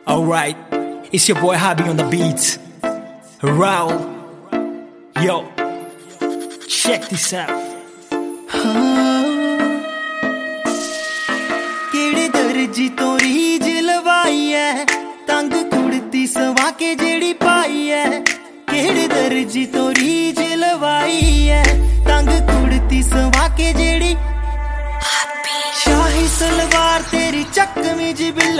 Alright, it's your boy Hobby on the beats. Raul, yo, check this out. केड़े दर्जी तो रीज लवाई है, तंग कुड़ती सवा के जेड़ी पाई है। केड़े दर्जी तो रीज लवाई है, तंग कुड़ती सवा के जेड़ी। शाही सलवार तेरी चकमी जी बिल्ला।